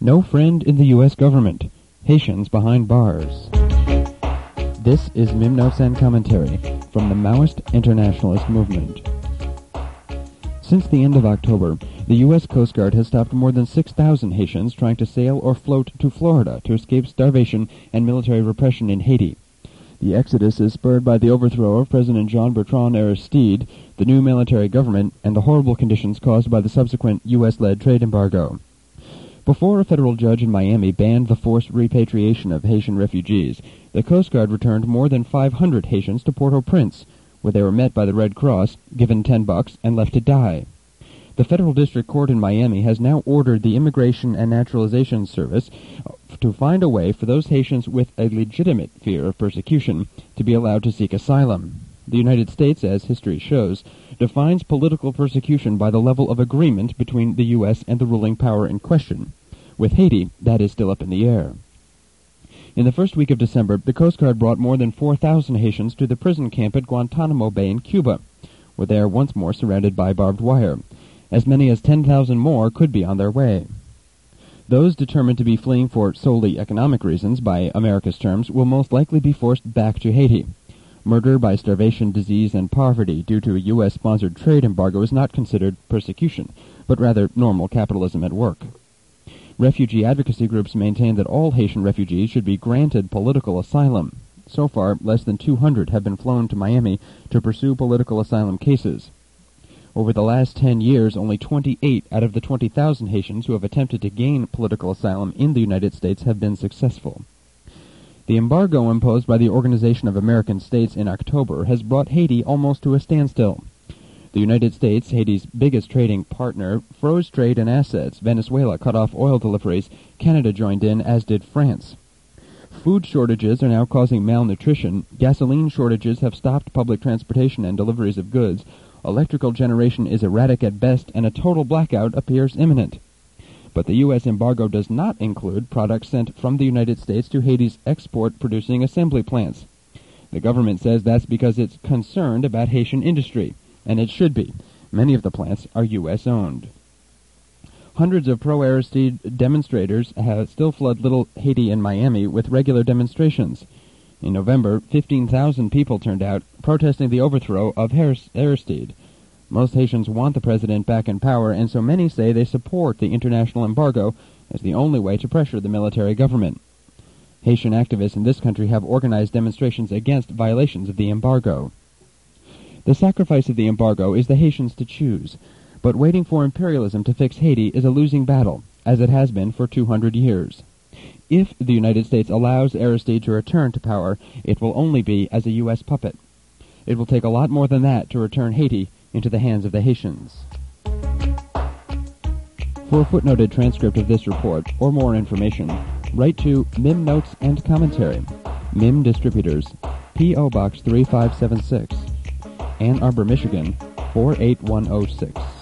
No friend in the U.S. government. Haitians behind bars. This is Mim Notes and Commentary from the Maoist Internationalist Movement. Since the end of October, the U.S. Coast Guard has stopped more than 6,000 Haitians trying to sail or float to Florida to escape starvation and military repression in Haiti. The exodus is spurred by the overthrow of President Jean-Bertrand Aristide, the new military government, and the horrible conditions caused by the subsequent U.S.-led trade embargo. Before a federal judge in Miami banned the forced repatriation of Haitian refugees, the Coast Guard returned more than 500 Haitians to Port-au-Prince, where they were met by the Red Cross, given $10, and left to die. The federal district court in Miami has now ordered the Immigration and Naturalization Service to find a way for those Haitians with a legitimate fear of persecution to be allowed to seek asylum. The United States, as history shows, defines political persecution by the level of agreement between the U.S. and the ruling power in question. With Haiti, that is still up in the air. In the first week of December, the Coast Guard brought more than 4,000 Haitians to the prison camp at Guantanamo Bay in Cuba, where they are once more surrounded by barbed wire. As many as 10,000 more could be on their way. Those determined to be fleeing for solely economic reasons, by America's terms, will most likely be forced back to Haiti. Murder by starvation, disease, and poverty due to a U.S.-sponsored trade embargo is not considered persecution, but rather normal capitalism at work. Refugee advocacy groups maintain that all Haitian refugees should be granted political asylum. So far, less than 200 have been flown to Miami to pursue political asylum cases. Over the last 10 years, only 28 out of the 20,000 Haitians who have attempted to gain political asylum in the United States have been successful. The embargo imposed by the Organization of American States in October has brought Haiti almost to a standstill. The United States, Haiti's biggest trading partner, froze trade and assets. Venezuela cut off oil deliveries. Canada joined in, as did France. Food shortages are now causing malnutrition. Gasoline shortages have stopped public transportation and deliveries of goods. Electrical generation is erratic at best, and a total blackout appears imminent. But the U.S. embargo does not include products sent from the United States to Haiti's export-producing assembly plants. The government says that's because it's concerned about Haitian industry, and it should be. Many of the plants are U.S.-owned. Hundreds of pro-Aristide demonstrators have still flood Little Haiti and Miami with regular demonstrations. In November, 15,000 people turned out, protesting the overthrow of Aristide. Most Haitians want the president back in power, and so many say they support the international embargo as the only way to pressure the military government. Haitian activists in this country have organized demonstrations against violations of the embargo. The sacrifice of the embargo is the Haitians to choose, but waiting for imperialism to fix Haiti is a losing battle, as it has been for 200 years. If the United States allows Aristide to return to power, it will only be as a U.S. puppet. It will take a lot more than that to return Haiti into the hands of the Haitians. For a footnoted transcript of this report, or more information, write to Mim Notes and Commentary, Mim Distributors, P.O. Box 3576, Ann Arbor, Michigan, 48106.